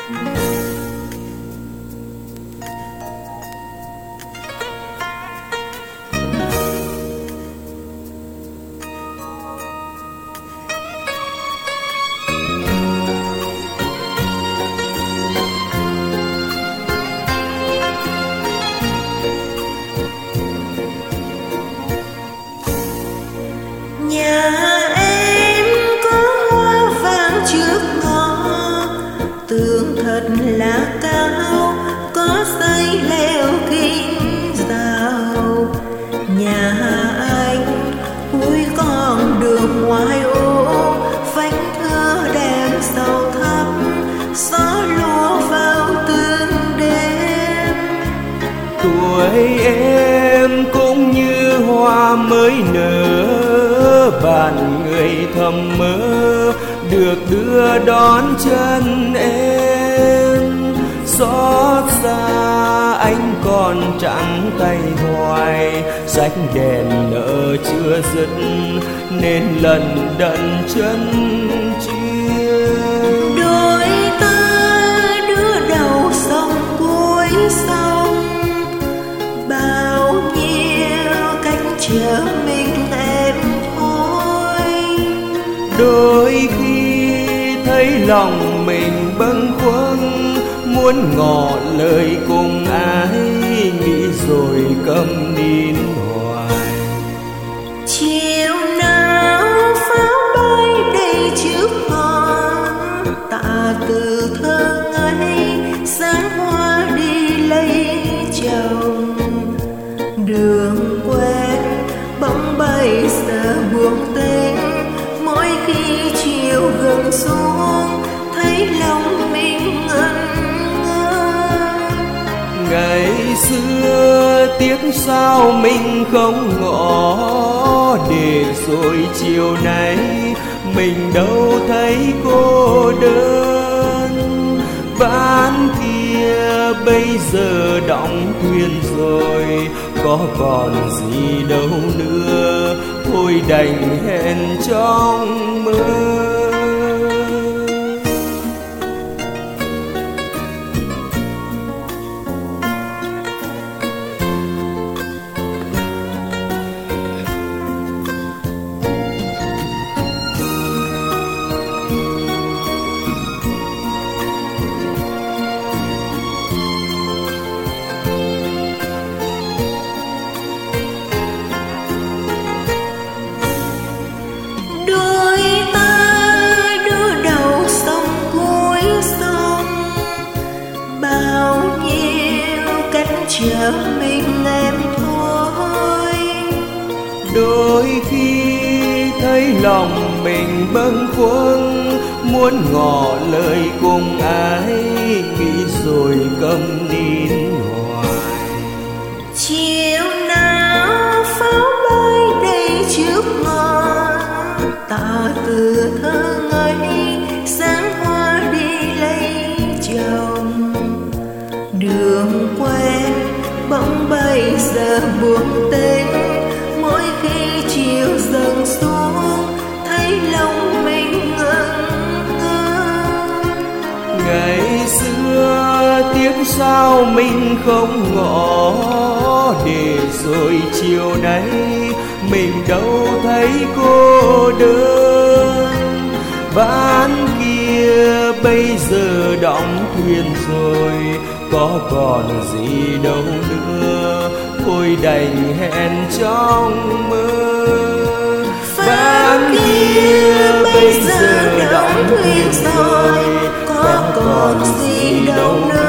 Nhà em có hoa vàng trước ngõ, tường thật là cao, có dây leo kính rào. Nhà anh cuối con đường ngoài ô, vách thưa đèn sầu thắp, gió lùa vào từng đêm. Tuổi em cũng như hoa mới nở, bạn người thầm mơ được đưa đón chân em. Xót xa anh còn trắng tay hoài, rách đèn nợ chưa dứt nên lần đận chân chia. Đôi ta đưa đầu sông cuối sông, bao nhiêu cách chờ mình em thôi. Đôi khi thấy lòng mình bâng khuâng, muốn ngỏ lời cùng ai, nghĩ rồi câm nín hoài. Chiều nào pháo bay đầy trước họ, tạ từ thơ ngây sáng hoa đi lấy chồng. Đường quen bỗng bây giờ buông tên, mỗi khi chiều gần xuống thấy lòng mình ngẩn ngơ. Ngày xưa tiếc sao mình không ngỏ, để rồi chiều nay mình đâu thấy cô đơn. Ván kia bây giờ đóng thuyền rồi, có còn gì đâu nữa, thôi đành hẹn trong mơ. Chờ mình em thôi. Đôi khi thấy lòng mình bâng khuâng, muốn ngỏ lời cùng ai, nghĩ rồi câm nín hoài. Chiều nào pháo bay đầy trước ngõ, tạ từ thơ ngây sáng hoa đi lấy chồng. Đường quen bỗng bây giờ buông tên, mỗi khi chiều dần xuống thấy lòng mình ngẩn ngơ. Ngày xưa tiếc sao mình không ngỏ, để rồi chiều nay mình đâu thấy cô đơn. Ván kia bây giờ đóng thuyền rồi, có còn gì đâu nữa, thôi đành hẹn trong mơ. Ván kia bây giờ đóng thuyền rồi, có còn gì đâu nữa.